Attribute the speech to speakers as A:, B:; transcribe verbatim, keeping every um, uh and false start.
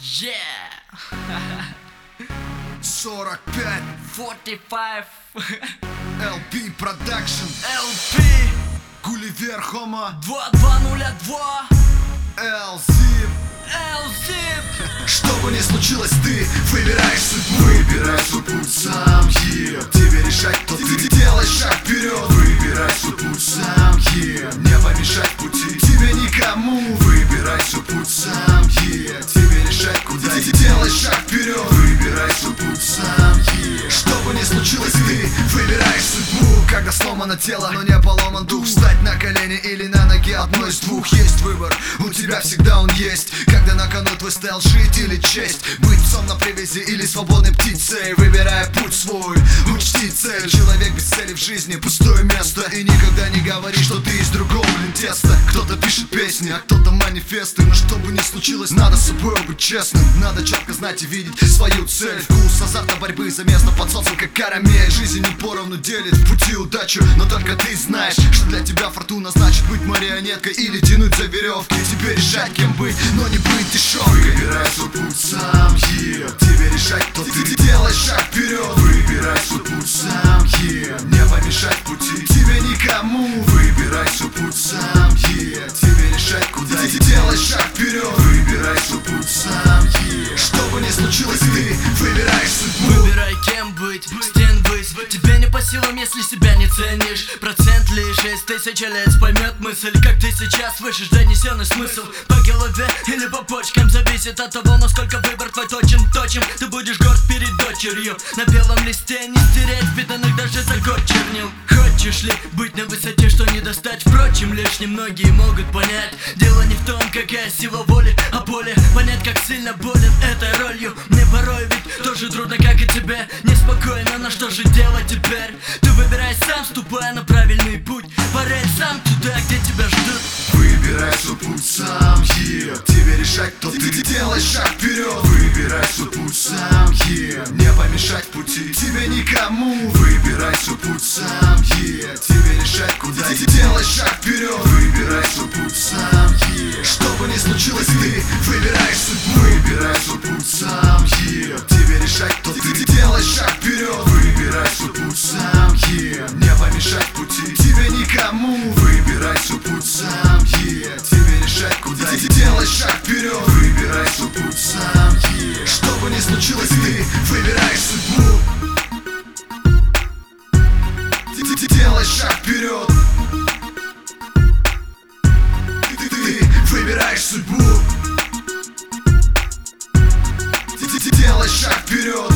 A: Yeah!
B: сорок пять
A: forty-five
B: эл пи Production
A: эл пи
B: Гулливер Хома
A: два два ноль два
B: L-Zip
A: L-Zip.
B: Что бы ни случилось, ты выбираешь судьбу. Выбирай свой путь сам, yeah. Тебе решать, кто ты, делай шаг вперед. Выбирай свой путь сам, yeah. Не помешать пути тебе никому. Выбирай свой путь сам, yeah. Тебе решать, куда ты, делай шаг вперед. Выбирай свой путь сам, yeah. Что бы ни случилось, ты выбираешь судьбу. Когда сломано тело, но не поломан дух. Встать на колени или на ноге, одно из двух. Есть выбор, у тебя всегда он есть. Когда на кону твой стайл, жить или честь. Быть псом на привязи или свободной птицей. Выбирая путь свой, учти цель. Человек без цели в жизни, пустое место. И никогда не говори, что ты из другого, блин, теста. Кто-то пишет песни, а кто-то манифесты. Но что бы ни случилось, надо с собой быть честным. Надо четко знать и видеть свою цель. Вкус азарта борьбы за место под солнцем, как карамель. Жизнь не поровну делит в пути удачу, но только ты знаешь, что для тебя фортуна значит быть марионеткой или тянуть за веревки. Тебе решать, кем быть, но не быть дешевкой. Выбирай свой путь сам, yeah. Тебе решать, кто ты, делай шаг вперед. Выбирай свой путь сам, yeah. Не помешать пути тебе никому. Выбирай свой путь сам, yeah. Тебе решать, куда ты, делай шаг вперед. Выбирай свой путь сам, yeah. Что бы ни случилось, ты выбираешь судьбу.
A: Выбирай, кем быть, стен быть. Тебе не по силам, если себя не ценишь. Процент лишь из тысячи лет поймет мысль, как ты сейчас слышишь донесенный смысл. По голове или по почкам зависит от того, насколько выбор твой точен, точен. Ты будешь горд перед дочерью. На белом листе не стереть впитанных даже за год чернил. Хочешь ли быть на высоте, что не достать? Впрочем, лишь немногие могут понять. Дело не в том, какая сила воли, а более понять, как сильно болен этой ролью. Мне порой ведь тоже трудно, как и тебе. Неспокойно, но что же делать теперь? Ты выбирай сам, ступая на правильный путь. По рельсам туда, где тебя ждут.
B: Выбирай свой путь сам, yeah. Тебе решать, кто ты, делай шаг вперед. Выбирай свой путь сам, yeah. Не помешать пути тебе никому. Выбирай свой путь сам, yeah. Тебе решать, куда ты, делай шаг вперед. Выбирай свой путь сам, yeah. Что бы ни случилось, ты выбираешь судьбу. Выбирай свой путь сам, yeah. Тебе решать, кто ты, делай шаг вперед. Выбирай свой путь сам, yeah. Не помешать пути тебе никому. Выбирай свой путь сам, yeah. Тебе решать, куда ты, делай шаг вперед. Выбирай свой путь сам, yeah. Что бы ни случилось, ты выбираешь судьбу. Ты делай шаг вперед. Ты, ты, ты выбираешь судьбу. Ты, ты делай шаг вперед.